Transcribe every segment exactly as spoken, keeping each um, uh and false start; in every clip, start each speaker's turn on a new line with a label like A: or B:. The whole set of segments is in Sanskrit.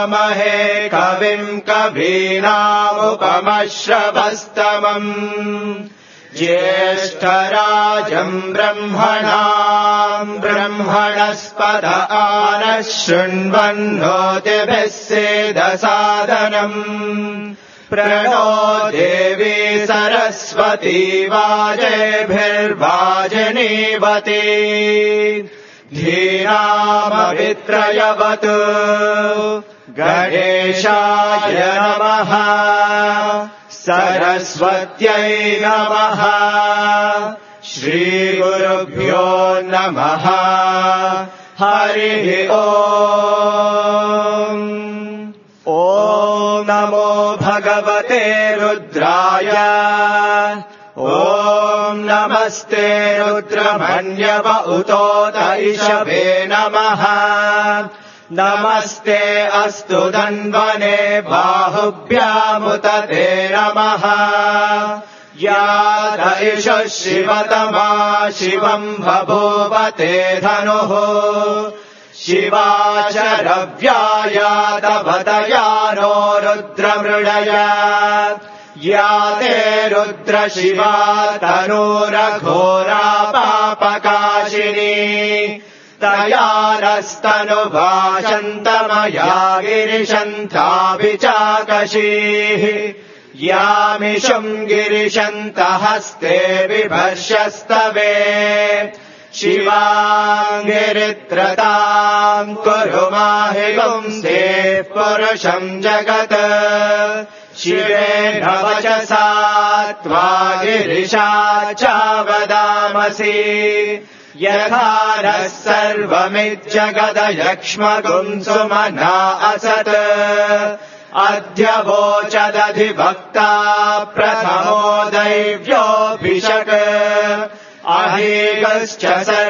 A: वामहे कविम् कवीनामुपमश्रवस्तमम् ज्येष्ठराजम् ब्रह्मणाम् ब्रह्मणस्पद आनः शृण्वन्नोतिभिः सेदसादनम् प्रणो देवी सरस्वती वाजेभिर्वाजिनीवती धीनामभित्रयवतु गणेशाय नमः सरस्वत्यै नमः श्रीगुरुभ्यो नमः हरिः ओम् ॐ नमो भगवते रुद्राय ॐ नमस्ते रुद्रमन्यव उतोत इषवे नमः नमस्ते अस्तु धन्वने बाहुभ्यामुत ते नमः या इषः शिवतमा शिवम् बभूव ते धनुः शिवा च रव्याया तवतया नो रुद्रमृडया या ते रुद्र शिवा तनूरघोरा पापकाशिनी तया नस्तनुभाषन्तमया गिरिशन्ताभिचाकशीः यामिषुम् गिरिशन्तहस्ते बिभर्षस्तवे शिवाङ्गिरित्रताम् कुरु माहि पुंसे पुरुषम् जगत् शिवेन वचसा त्वा गिरिशा चावदामसि यथा नः सर्वमिज्जगदयक्ष्मगुम् सुमना असत् अद्य वोचदधिभक्ता प्रथमो दैव्योऽभिषक् अहेगश्च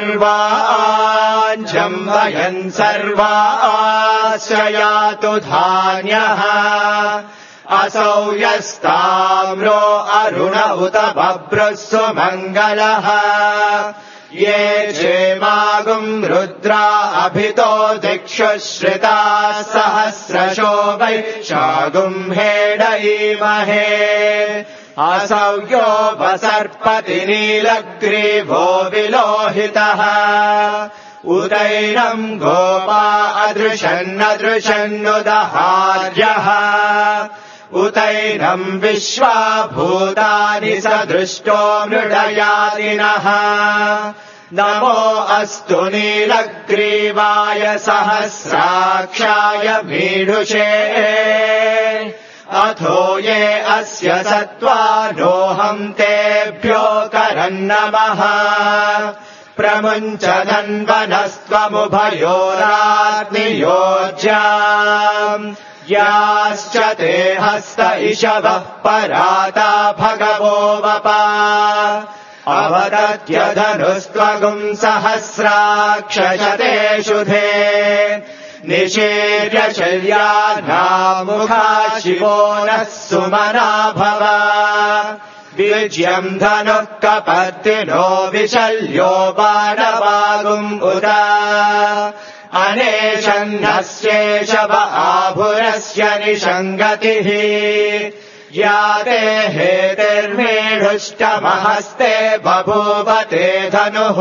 A: सर्वाञ्जम्भयन् सर्वाश्रयातु धान्यः असौ यस्ताम्रो अरुण उत बभ्रुः सुमङ्गलः ये क्षेमागुम् रुद्रा अभितो दिक्षु श्रिताः सहस्रशो वैशागुम् हेडयीमहे असौ वसर्पति नीलग्रीवो विलोहितः उदैनम् गोपा अदृशन्नदृशन्नुदहार्यः उतैनम् विश्वा भूतानि सदृष्टो मृडयातिनः नमो अस्तु नीलग्रीवाय सहस्राक्षाय मीढुषे अथो ये अस्य सत्त्वानोऽहम् तेभ्यो करन्नमः प्रमुञ्च धन्वनस्त्वमुभयोराग्नियोज्याम् याश्च ते हस्त इषवः पराता भगवो वपा अवदत्य धनुस्त्वगुम् सहस्राक्षशते शुधे निशीर्य शल्यानामुखा शिवो नः सुमना भव विज्यम् धनुः कपर्दिनो विशल्यो बाणवागुम् उदा अनेशन्नस्येषव आभुरस्य निषङ्गतिः या ते हेतिर्मेढुष्टमहस्ते बभूव ते धनुः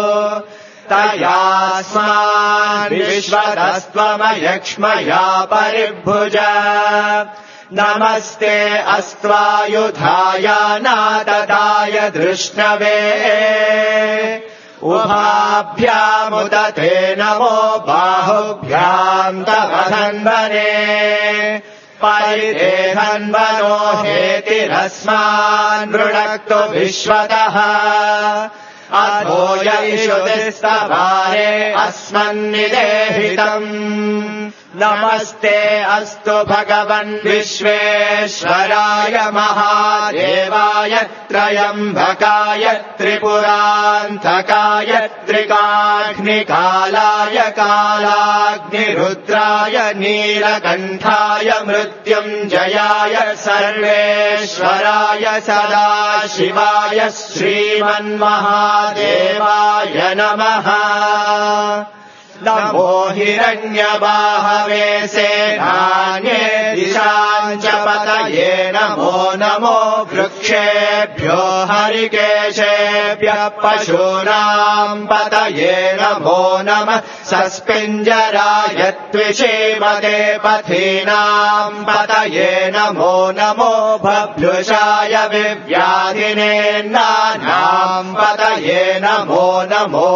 A: तयास्मान् विश्वतस्त्वमयक्ष्मया परिभुज नमस्ते अस्त्वायुधाय नाददाय धृष्णवे उभाभ्यामुदते नमो बाहुभ्याम् तव धन्वने परिते धन्वनो हेतिरस्मान् मृणक्तु विश्वतः अथो यैषुतिस्तवारे अस्मन्निदेहितम् नमस्ते अस्तु भगवन् विश्वेश्वराय महादेवाय त्रयम्बकाय त्रिपुरान्तकाय त्रिकाग्निकालाय कालाग्निरुद्राय नीलकण्ठाय मृत्युञ्जयाय सर्वेश्वराय सदाशिवाय श्रीमन्महादेवाय नमः नमो हिरण्यबाहवे सेनान्ये दिशाम् च पतये नमो नमो वृक्षेभ्यो हरिकेशेभ्यः पशूनाम् पतये नमो नमः सस्पिञ्जराय त्विषीमते पथीनाम् पतये नमो नमो भभ्युषाय विव्याधिनेन्नानाम् पतये नमो नमो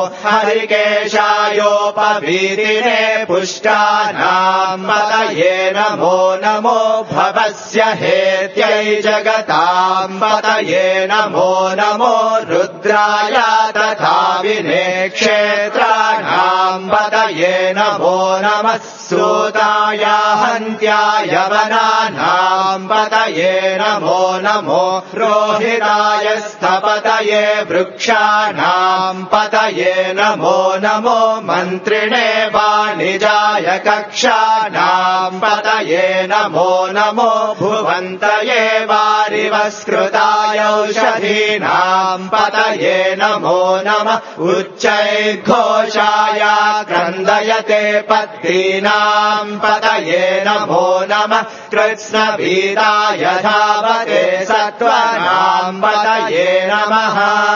A: हरिकेशायोपवीतिने पुष्टानाम् पतये नमो नमो भवस्य हेत्यै जगताम् पतये नमो नमो रुद्राय तथा विनेक्षेत्राणाम् पतये नमो नमः सूताय हन्त्याय वनानाम् पतये नमो नमो रोहिताय स्थपतये वृक्षाणाम् पतये नमो नमो मन्त्रिणे वाणिजाय कक्षाणाम् पतये नमो नमो भुवन्तये वारिवस्कृताय औषधीनाम् पतये नमो नमः उच्चैर्घोषाय क्रन्दयते पत्नीनाम् पतये नमो नमः कृत्स्नभीताय धावते सत्त्वानाम् पतये नमः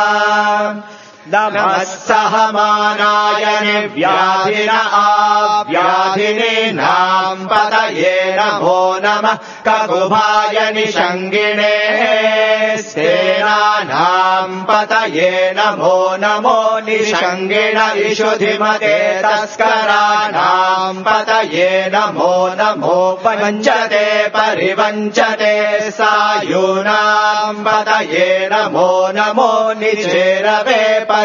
A: नमः सहमानाय निर्व्याधिन आव्याधिनीनाम् पतये नमो नमः ककुभाय निषङ्गिणे सेनानाम् पतये नमो नमो निषङ्गिण इषुधिमते तस्कराणाम् पतये नमो नमो वञ्चते परिवञ्चते सायूनाम् पतये नमो नमो निचेरवे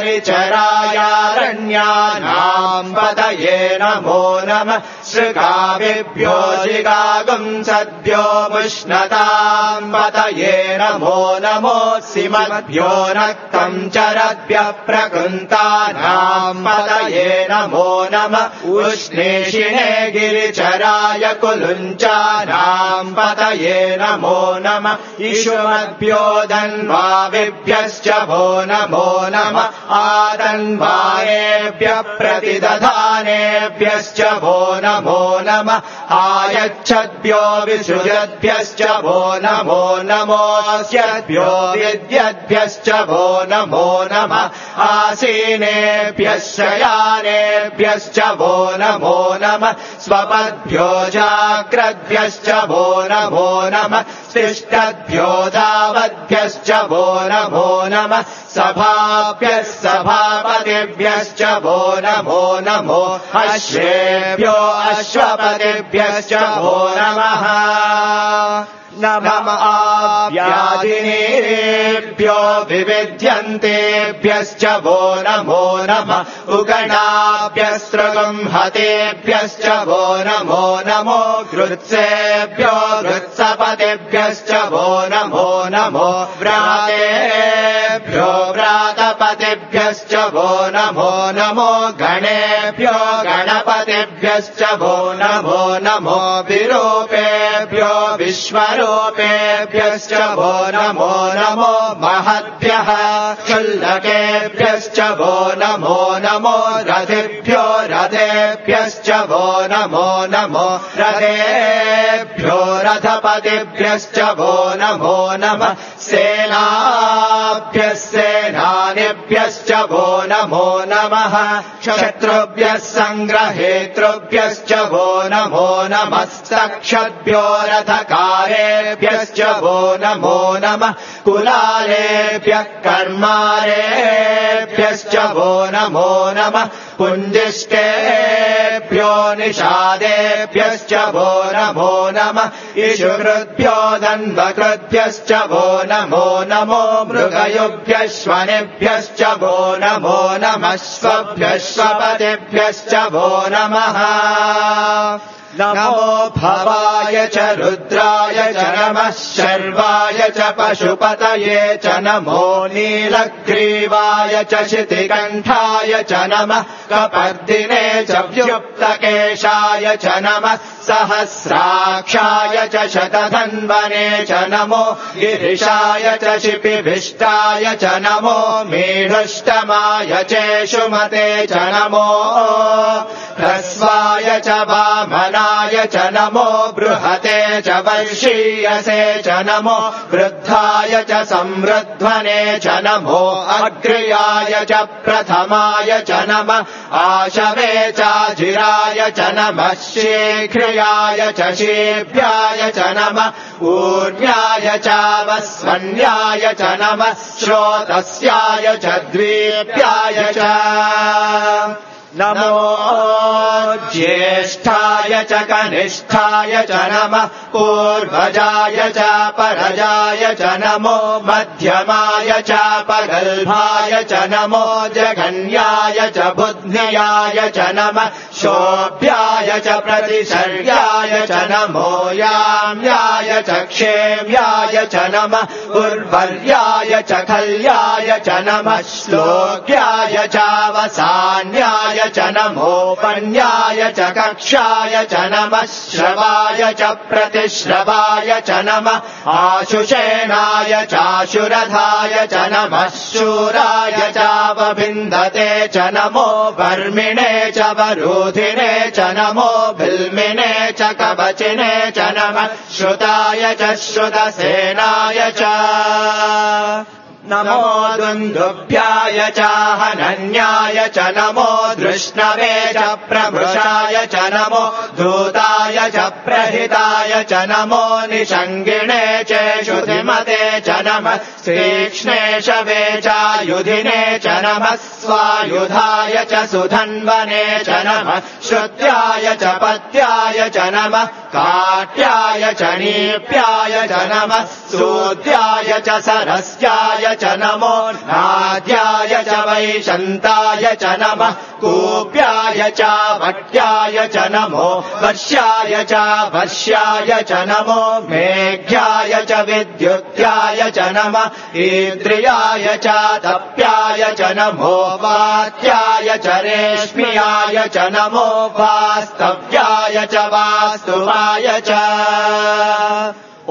A: परिचरायारण्यानाम् पतये नमो नमः श्रुकाविभ्यो जिगागुम् सद्भ्यो मुष्णताम् पतये नमो नमो सिमद्भ्यो रक्तम् चरद्भ्यः प्रकृन्तानाम् पतये नमो नमः उष्णेशिने गिरिचराय कुलुञ्चानाम् पतये नमो नमः इषुमद्भ्यो धन्वाविभ्यश्च भो नमो नमः आदन्वायेभ्यः प्रतिदधानेभ्यश्च भो नमो नमः आयच्छद्भ्यो विसृजद्भ्यश्च भो नमो नमोऽस्यद्भ्यो विद्यद्भ्यश्च भो नमो नमः आसीनेभ्यः शयानेभ्यश्च भो नमो नमः स्वपद्भ्यो जाग्रद्भ्यश्च भो नमो नमः तिष्ठद्भ्यो धावद्भ्यश्च भो नमो नमः सभाभ्यः सभापतिभ्यश्च भो नमो नमो अश्वेभ्यो अश्वपतिभ्यश्च भो नमः नमः आव्याधिनेभ्यो विविध्यन्तेभ्यश्च भो नमो नमः उगणाभ्यस्त्रगंहतेभ्यश्च भो नमो नमो गृत्सेभ्यो गृत्सपतिभ्यश्च भो नमो नमो व्रातेभ्यो व्रातपतिभ्यश्च भो नमो नमो गणेभ्यो गणपतिभ्यश्च भो नमो नमो विरूपेभ्यो विश्वरूपेभ्यश्च भो नमो नमो महद्भ्यः क्षुल्लकेभ्यश्च भो नमो नमो रथेभ्यो रथेभ्यश्च भो नमो नमो रथेभ्यो रथपतिभ्यश्च भो नमो नमः सेनाभ्यः सेनानिभ्यश्च भो नमो नमः शत्रुभ्यः सङ्ग्रहेतृभ्यश्च भो नमो नमः सक्षद्भ्यो रथकारेभ्यश्च भो नमो नमः कुलालेभ्यः कर्मारेभ्यश्च भो नमो नमः पुञ्जिष्टेभ्यो निषादेभ्यश्च भो नमो नमः इषुकृद्भ्यो धन्वकृद्भ्यश्च भो नमो नमो मृगयुभ्यश्वनेभ्यश्च भो नमो नमः स्वभ्यश्वपतिभ्यश्च भो नमः नमो भवाय इंद्राय च रुद्राय च नमः शर्वाय च पशुपतये च नमो नीलग्रीवाय च शितिकण्ठाय च नमः कपर्दिने च व्युक्तकेशाय च नमः सहस्राक्षाय च शतधन्वने च नमो गिरिशाय च शिपिभिष्टाय च नमो मीढुष्टमाय चेषुमते च नमो ह्रस्वाय च वामनाय च नमो बृहते च वर्षीयसे च नमो वृद्धाय च संवृध्वने च नमो अग्र्याय च प्रथमाय च नमः आशवे चाजिराय च नमः शीघ्र्याय च शीभ्याय च नमः ऊर्ण्याय चावस्वन्याय च नमः श्रोतस्याय च द्वीप्याय च नमो ज्येष्ठाय च कनिष्ठाय च नमः पूर्वजाय च परजाय च नमो मध्यमाय च पगल्भाय च नमो जघन्याय च बुद्ध्याय च नमः शोभ्याय च प्रतिशर्याय च नमो याम्याय च क्षेम्याय च नमः उर्वर्याय च खल्याय च नमः श्लोक्याय चावसान्याय च नमो पन्याय च कक्षाय च नमः श्रवाय च प्रतिश्रवाय च नमः आशुषेणाय चाशुरधाय च नमः शूराय चावभिन्दते च नमो वर्मिणे च वरूधिने च नमो भिल्मिने च कवचिने च नमः श्रुताय च श्रुतसेनाय च नमो दुन्दुभ्याय च हनन्याय च नमो धृष्णवे च प्रभृशाय च नमो धूताय च प्रहिताय च नमो निषङ्गिणे च श्रुतिमते च नमः तीक्ष्णेशवे चायुधिने च नमः स्वायुधाय च सुधन्वने च नमः श्रुत्याय च पत्याय च नमः काट्याय च नीप्याय च नमः सूद्याय च सरस्याय च नमो नाद्याय च वैशन्ताय च नमः कूप्याय च वट्याय च नमो वर्ष्याय च वर्ष्याय च नमो मेघ्याय च विद्युत्याय च नमः इन्द्रियाय च तप्याय च नमो वात्याय च रेश्म्याय च नमो वास्तव्याय च वास्तुवाय च ॐ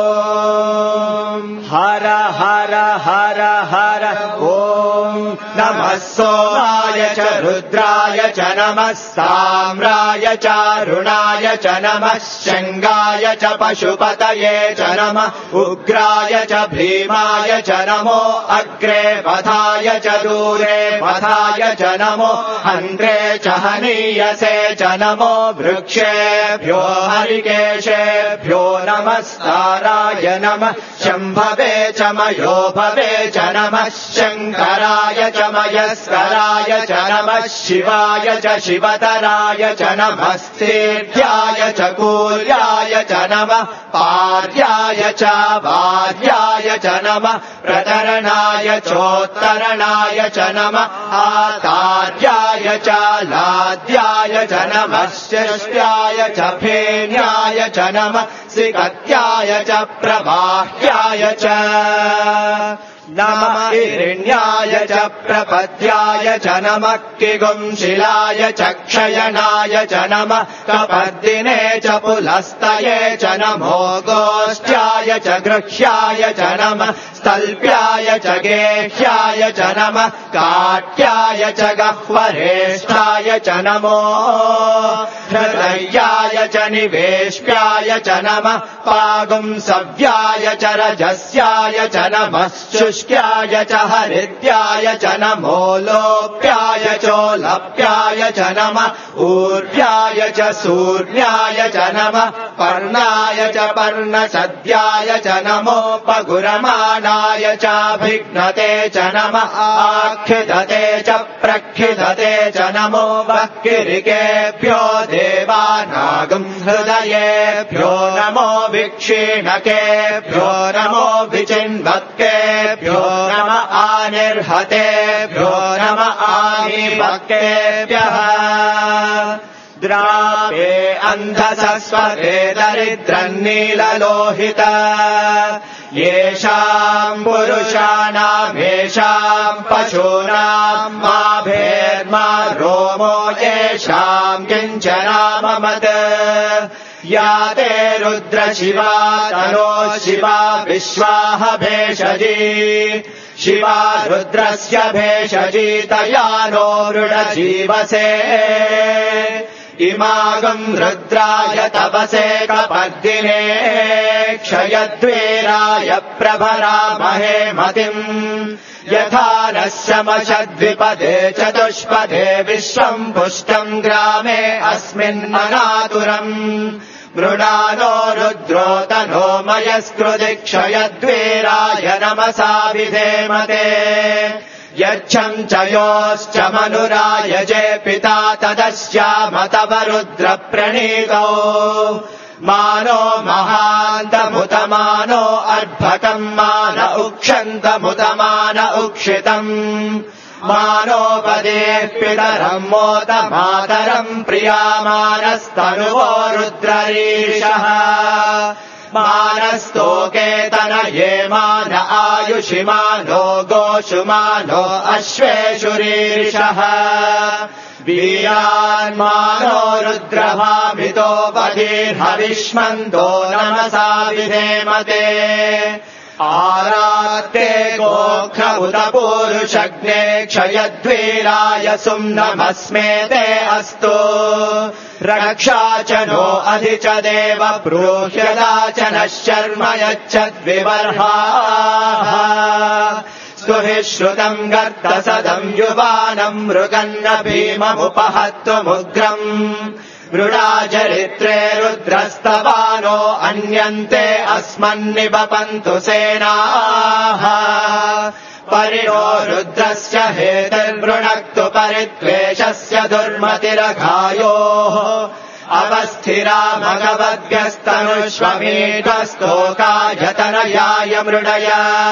A: हर हर हर हर ॐ नमः सोमाय च रुद्राय च नमः साम्राय च अरुणाय च नमः शङ्गाय च पशुपतये च नमः उग्राय च भीमाय च नमो अग्रे वधाय च दूरे वधाय च नमो हन्त्रे च हनीयसे च नमो वृक्षेभ्यो हरिकेशेभ्यो नमस्ताराय नमः शम्भवे च मयोभवे च नमः शङ्कराय च मयस्कराय च नमः शिवाय च शिवतराय च नमः सेभ्याय च कूर्याय च नमः पार्याय च वार्याय च नमः प्रतरणाय चोत्तरणाय च नमः आतार्याय च लाद्याय च नमः षष्ट्याय च फेन्याय च नमः सिकत्याय च प्रवाह्याय च नमः हिरण्याय च प्रपद्याय च नमः किगुंशिलाय च क्षयणाय च नमः कपर्दिने च पुलस्तये च नमो गोष्ठ्याय च गृह्याय च नमः स्थल्प्याय च गेह्याय च नमः काट्याय च गह्वरेष्ठाय च नमो हृदयाय च निवेश्याय च नमः पागुंसव्याय च रजस्याय च नमः शुष्क्याय च हरिद्याय च नमो लोप्याय चोलप्याय च नमः ऊर्व्याय च सूर्याय च नमः पर्णाय च पर्णसद्याय च नमो पगुरमाणाय चाभिघ्नते च नमः आख्यदते च प्रख्यदते च नमो वक्किरिकेभ्यो देवानागं हृदयेभ्यो नमो विक्षीणकेभ्यो नमो विचिन्वत्केभ्यो नमः आनिर्हतेभ्यो नमः आनिभक्तेभ्यः द्रापे अन्धसस्वते दरिद्रन्नीललोहित येषाम् पुरुषाणामेषाम् पशूनाम् मा भेर्मा रोमो येषाम् किञ्चनाममत् या ते रुद्रशिवा तनो शिवा विश्वाह भेषजी शिवा रुद्रस्य भेषजी तया नो रुडजीवसे इमागम् रुद्राय तपसे कपर्दिने क्षयद्वीराय प्रभरामहे मतिम् यथा नः शमशद्विपदे चतुष्पदे विश्वम् पुष्टम् ग्रामे अस्मिन्मनातुरम् मृणानो रुद्रो तनो मयस्कृति क्षयद्वीराय नमसा विधेमते यच्छम् च योश्च मनुरायजे पिता तदस्याम तव रुद्र प्रणीतौ मानो महान्तमुतमानो अर्भकम् मान उक्षन्तमुतमान उक्षितम् मानोपदेः पितरम् मोत मातरम् प्रियामानस्तनुवो रुद्ररीशः मानस्तोकेतन ये मान आयुषिमानो गोषुमानो अश्वेषु रीरिषः वीयान्मानो रुद्रभामितो बधिर्हविष्मन्तो नमसा विधेमते आरात्ते गोख्र उत पूरुषग्ने क्षयद्वीराय सुम्नमस्मेते अस्तु रक्षा च नो अधि च देव ब्रूह्यदा च नः शर्म यच्छद्विबर्हाः स्तुहि श्रुतम् गर्दसदम् युवानम् मृगन्न भीममुपहत्तुमुग्रम् मृडाचरित्रे रुद्रस्तवानो अन्यन्ते अस्मन्निबपन्तु सेनाः परिणो रुद्रस्य हेतिर्वृणक्तु परिद्वेषस्य दुर्मतिरघायोः अवस्थिरा मघवद्भ्यस्तनुष्वमीढस्तोकायतनयाय मृडय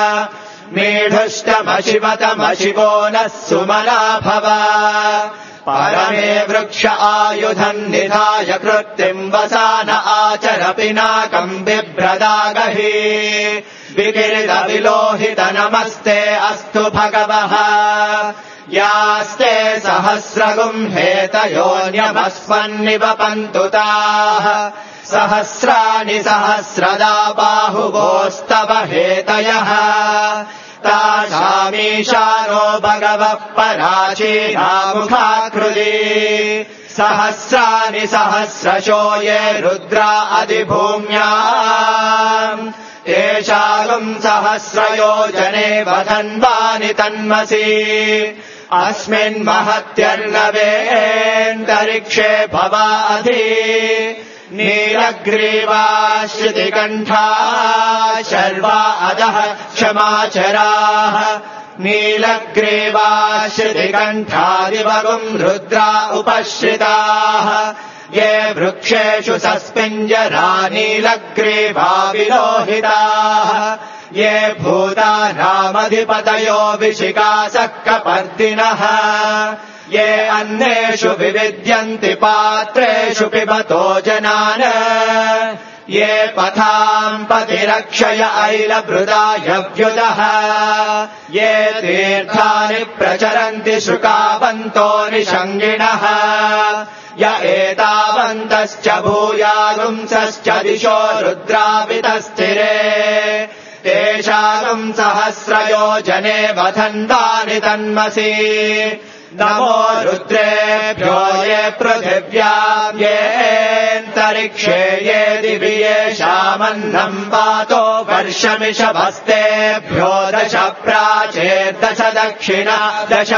A: मेढुष्टमशिवतमशिवो नः सुमना भव परमे वृक्ष आयुधम् निधाय कृत्तिम् वसान आचर पिनाकम् बिभ्रदागहि विकिरित विलोहित नमस्ते अस्तु भगवः यास्ते सहस्रगुम् हेतयोऽन्यमस्मन्निवपन्तु ताः सहस्राणि सहस्रदा बाहुवोस्तव हेतयः तासामीशानो भगवः पराचीनामुखाकृति सहस्राणि सहस्रशो ये रुद्रा अधिभूम्याम् तेषागुम् सहस्रयोजने वधन्वानि तन्मसि अस्मिन्महत्यर्णवेऽन्तरिक्षे भवाधि नीलग्रीवा श्रुतिकण्ठा शर्वा अधः क्षमाचराः नीलग्रीवा श्रुतिकण्ठादिवगुम् रुद्रा उपश्रिताः ये वृक्षेषु सस्पिञ्जरा नीलग्रीवा विलोहिताः ये भूतानामधिपतयो विशिखासः कपर्दिनः ये अन्येषु विविद्यन्ति पात्रेषु पिबतो जनान् ये पथाम् पतिरक्षय ऐलभृदायव्युदः ये तीर्थानि प्रचरन्ति शुकावन्तो निषङ्गिणः य एतावन्तश्च भूयागुंसश्च दिशो रुद्रावितस्थिरे तेषागुम् सहस्रयोजने वधन्तानि तन्मसि नमो रुद्रेभ्यो ये पृथिव्याम् येऽन्तरिक्षे ये दिवि येषामन्नम् पातो वर्षमिषभस्तेभ्यो दश प्राचेर्दश दक्षिणा दश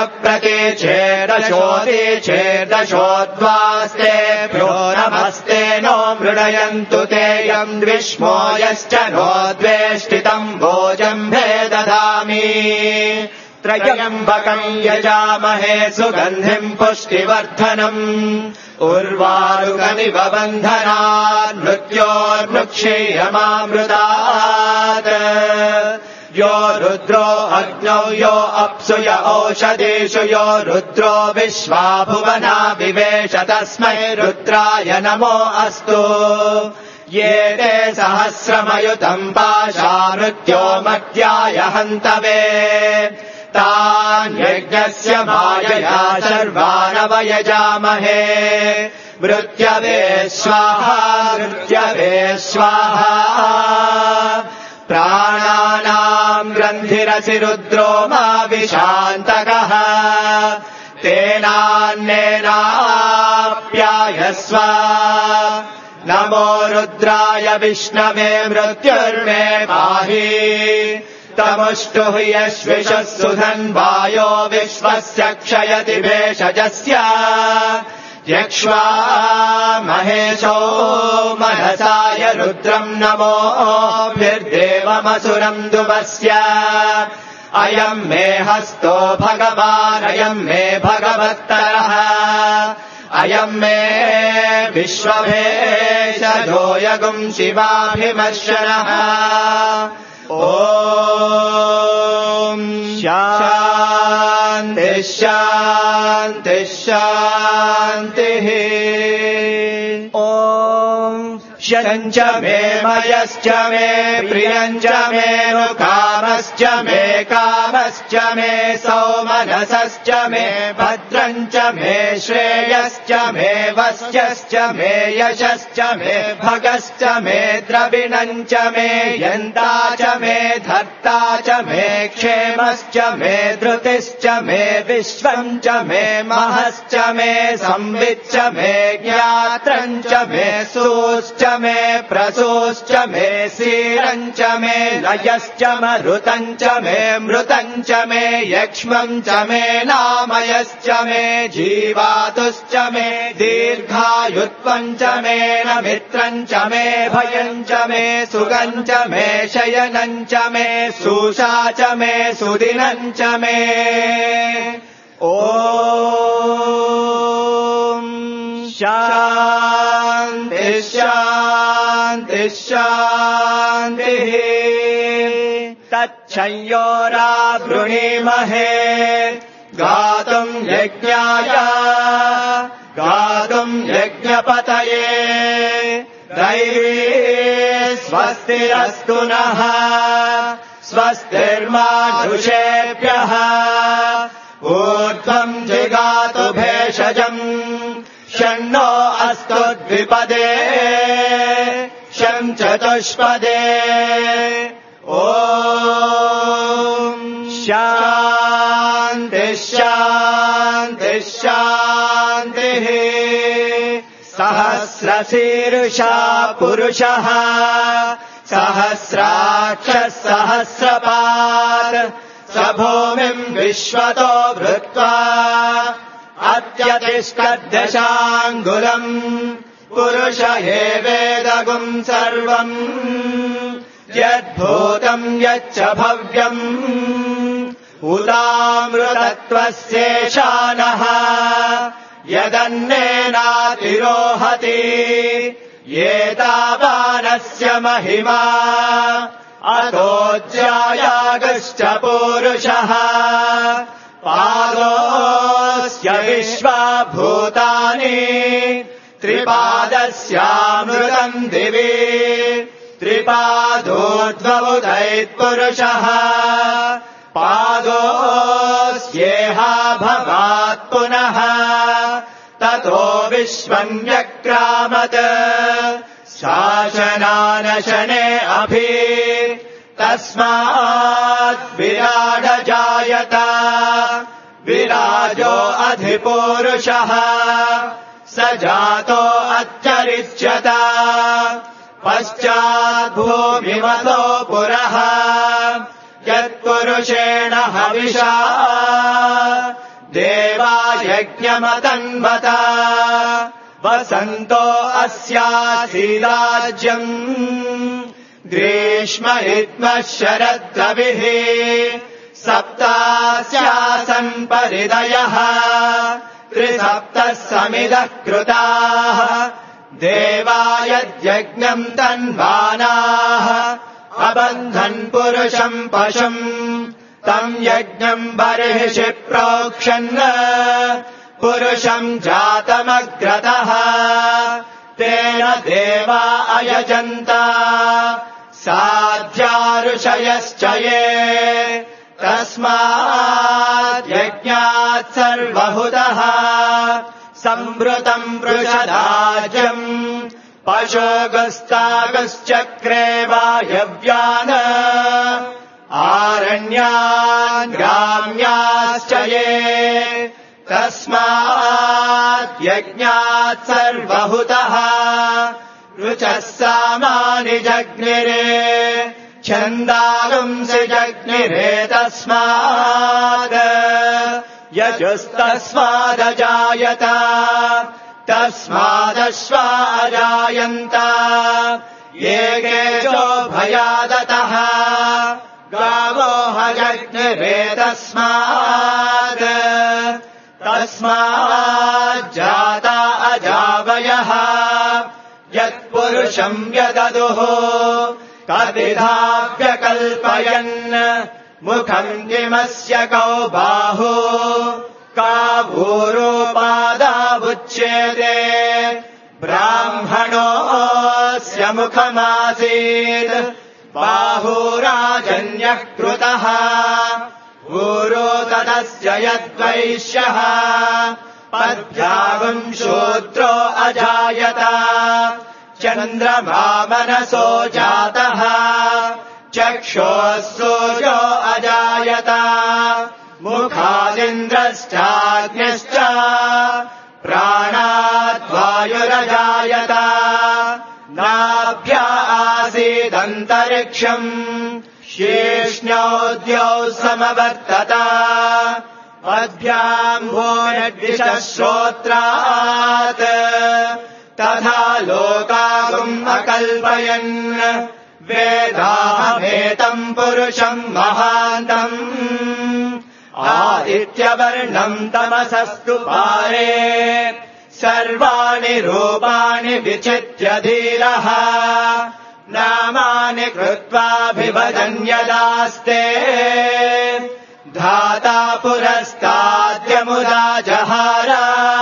A: प्रतीचेर्दशोदीचेर्दशोद्वास्तेभ्यो नमस्ते नो मृडयन्तु तेयम् द्विष्मो यश्च नो द्वेष्टितम् भोजम्भे दधामि त्रयम्बकम् यजामहे सुगन्धिम् पुष्टिवर्धनम् उर्वारुकमिव बन्धनान् मृत्योर्मुक्षीयमामृतात् यो रुद्रो अग्नौ यो अप्सु य ओषधीषु यो रुद्रो विश्वा भुवना विवेश तस्मै रुद्राय नमो अस्तु ये ते सहस्रमयुतम् पाशामृत्यो मध्याय हन्तवे तान् यज्ञस्य मायया सर्वानवयजामहे मृत्यवे स्वाहा मृत्यवे स्वाहा प्राणानाम् ग्रन्थिरसि रुद्रो मा विशान्तकः तेनान्नेनाप्यायस्व नमो रुद्राय विष्णवे मृत्युर्मे पाहि तमुष्टुः यश्विषः सुधन्वायो विश्वस्य क्षयति भेषजस्य यक्ष्वा महेशो मनसाय रुद्रम् नमोऽभिर्देवमसुरम् दुवस्य अयम् मे हस्तो भगवान् अयम् मे भगवत्तरः अयम् मे विश्वभेषजो यगुम् शिवाभिमर्शनः ॐ शान्तिः शान्तिः शान्तिः ॐ शञ्च मे मयश्च मे प्रियञ्च मे कामश्च मे कामश्च मे सौमनसश्च मे भद्रञ्च मे श्रेयश्च मे वस्यश्च मे यशश्च मे भगश्च मे द्रविणञ्च मे यन्ता च मे धर्ता च मे क्षेमश्च मे धृतिश्च मे विश्वम् च मे महश्च मे संविच्च मे ज्ञात्रञ्च मे सूश्च मे प्रसूश्च मे सीरञ्च मे लयश्च मरुतञ्च मे मृतञ्च मे यक्ष्मम् च मे नामयश्च मे जीवातुश्च मे दीर्घायुत्वम् च मे न मित्रम् च मे भयम् च मे सुगम् च मे शयनम् च मे सुषा च मे सुदिनम् च मे ॐ शान्तिः शान्तिः शान्तिः तच्छंयोरावृणीमहे गातुम् यज्ञाय गातुम् यज्ञपतये दैवी स्वस्तिरस्तु नः स्वस्तिर्मानुषेभ्यः ऊर्ध्वम् जिगातु भेषजम् षण्णो अस्तु द्विपदे शम् चतुष्पदे ॐ शान्तिः शान्तिः शान्तिः सहस्रशीर्षा पुरुषः सहस्राक्षः सहस्रपात् स भूमिम् विश्वतो भृत्वा अत्यतिष्ठद्दशाङ्गुलम् पुरुष एवेदगुम् सर्वम् यद्भूतम् यच्च भव्यम् उदामृतत्वस्येषानः यदन्नेनातिरोहति एतावानस्य महिमा अतोऽज्यायागश्च पूरुषः पादोऽस्य विश्वाभूतानि त्रिपादस्यामृतम् दिवि त्रिपादोर्ध्वमुदैत्पुरुषः पादोऽस्येहा भवात् पुनः ततो विश्वम् व्यक्रामत् शासनानशने अभि तस्मात् विराडजायत विराजो अधिपूरुषः स जातो अत्यरिच्यत पश्चाद्भूमिमतो पुरः यत्पुरुषेण हविषा देवा यज्ञमतन्वत वसन्तो अस्यासीदाज्यम् ग्रीष्म इत्मः शरद्रविः सप्तास्यासन् परिदयः त्रिसप्तः समिदः कृताः देवा यद्यज्ञम् तन्वानाः अबन्धन् पुरुषम् पशुम् तम् यज्ञम् बर्हिषि प्रोक्षन् पुरुषम् जातमग्रतः तेन देवा अयजन्त साध्या ऋषयश्च ये तस्मात् यज्ञात् सर्वहुतः संवृतम् वृषदाज्यम् पशोगस्तागश्चक्रे वायव्यान् आरण्यान् ग्राम्याश्च ये तस्मात् यज्ञात् सर्वहुतः ऋचः सामानि जग्निरे छन्दागुंसि जग्निरे तस्मात् यजुस्तस्मादजायत तस्मादश्वा अजायन्त ये गेजो भयादतः गावो हजग्निरे तस्मात् तस्माज्जाता अजावयः यत्पुरुषम् यददुः कतिधाप्यकल्पयन् मुखम् किमस्य कौ बाहु का भूरोपादावुच्येते ब्राह्मणोऽस्य मुखमासीत् बाहुराजन्यः कृतः भूरो तदस्य यद्वैश्यः पद्भ्यागुम् शूद्रो अजायत चन्द्रमा मनसो जातः चक्षोः सूर्यो अजायत मुखादिन्द्रश्चाग्निश्च प्राणाद्वायुरजायत नाभ्या आसीदन्तरिक्षम् शीर्ष्ण्योद्यौ समवर्तत पद्भ्याम् भूरिद्विषः श्रोत्रात् तथा लोकागुम् अकल्पयन् वेदाहमेतम् पुरुषम् महान्तम् आदित्यवर्णम् तमसस्तु पारे सर्वाणि रूपाणि विचित्य धीरः नामानि कृत्वाभिभजन्यदास्ते धाता पुरस्ताद्यमुदा जहार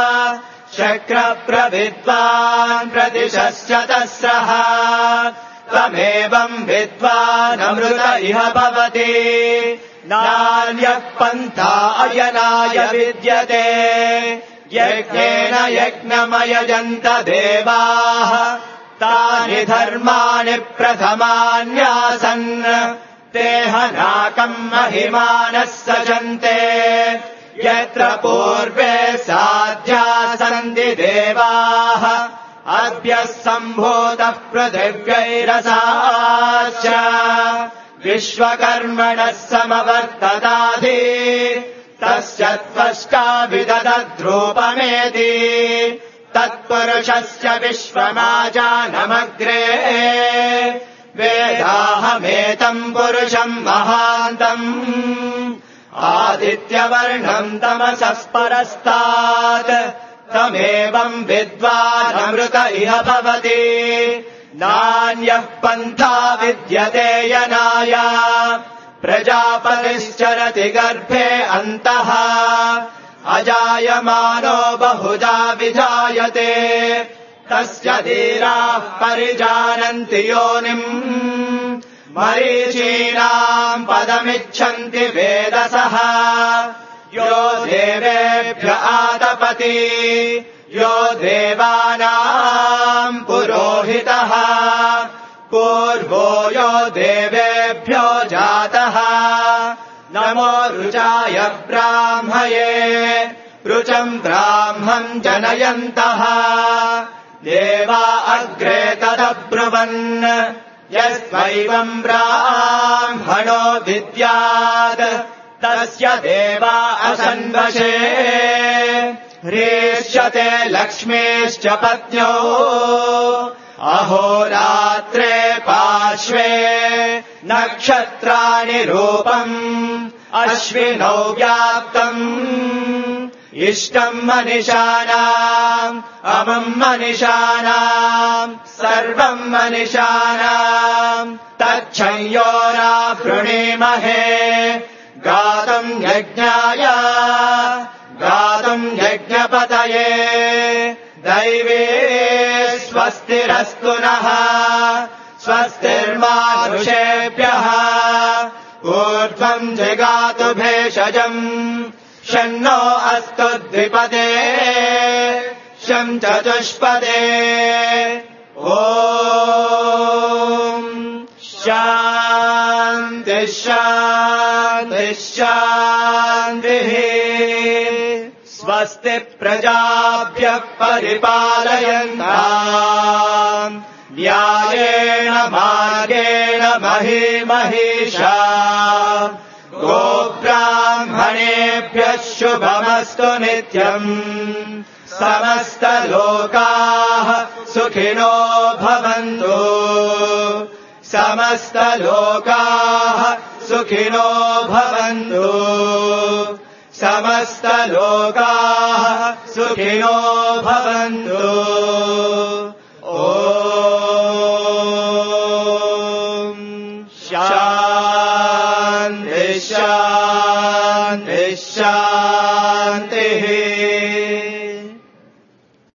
A: शक्रप्रविद्वान् प्रतिशश्चतस्रः तमेवम् विद्वानमृत इह भवति नान्यः पन्था अयनाय विद्यते यज्ञेन यज्ञमयजन्त देवाः तानि धर्माणि प्रथमान्यासन् तेहनाकम् महिमानः सजन्ते यत्र पूर्वे साध्या सन्ति देवाः अद्य सम्भूतः पृथिव्यैरसाश्च विश्वकर्मणः समवर्तताधि तस्य त्वष्टा विदधद्रूपमेति तत्पुरुषस्य विश्वमाजानमग्रे वेदाहमेतम् पुरुषम् महान्तम् आदित्यवर्णम् तमसः परस्तात् तमेवम् विद्वानमृत इह भवति नान्यः पन्था विद्यते यनाय प्रजापतिश्चरति गर्भे अन्तः अजायमानो बहुधा विजायते तस्य धीराः परिजानन्ति योनिम् मरीचीनाम् पदमिच्छन्ति वेदसः यो देवेभ्य आतपति यो देवानाम् पुरोहितः पूर्वो यो देवेभ्यो जातः नमो ऋचाय ब्राह्मये ऋचम् ब्राह्मम् जनयन्तः देवा अग्रे तदब्रुवन् यस्त्वैवम् ब्राह्मणो विद्यात् तस्य देवा असन्वशे ह्रीष्यते लक्ष्मीश्च पत्न्यो अहोरात्रे पार्श्वे नक्षत्राणि रूपम् अश्विनौ व्याप्तम् इष्टम् मनिषाणाम् अमम् मनिषाणाम् सर्वम् मनिषाणाम् तच्छंयोरावृणीमहे गातुम् यज्ञाय गातुम् यज्ञपतये दैवे स्वस्तिरस्तु नः स्वस्तिर्मानुषेभ्यः ऊर्ध्वम् जिगातु भेषजम् शन्नो अस्तु द्विपदे शं चतुष्पदे ॐ शान्ति शान्ति शान्तिः स्वस्ति प्रजाभ्यः परिपालयन्ताम् न्यायेण मार्गेण महीमहीषा गोब्राह्मणेभ्यः शुभमस्तु नित्यम् समस्तलोकाः सुखिनो भवन्तु समस्तलोकाः सुखिनो भवन्तु समस्तलोकाः सुखिनो भवन्तु।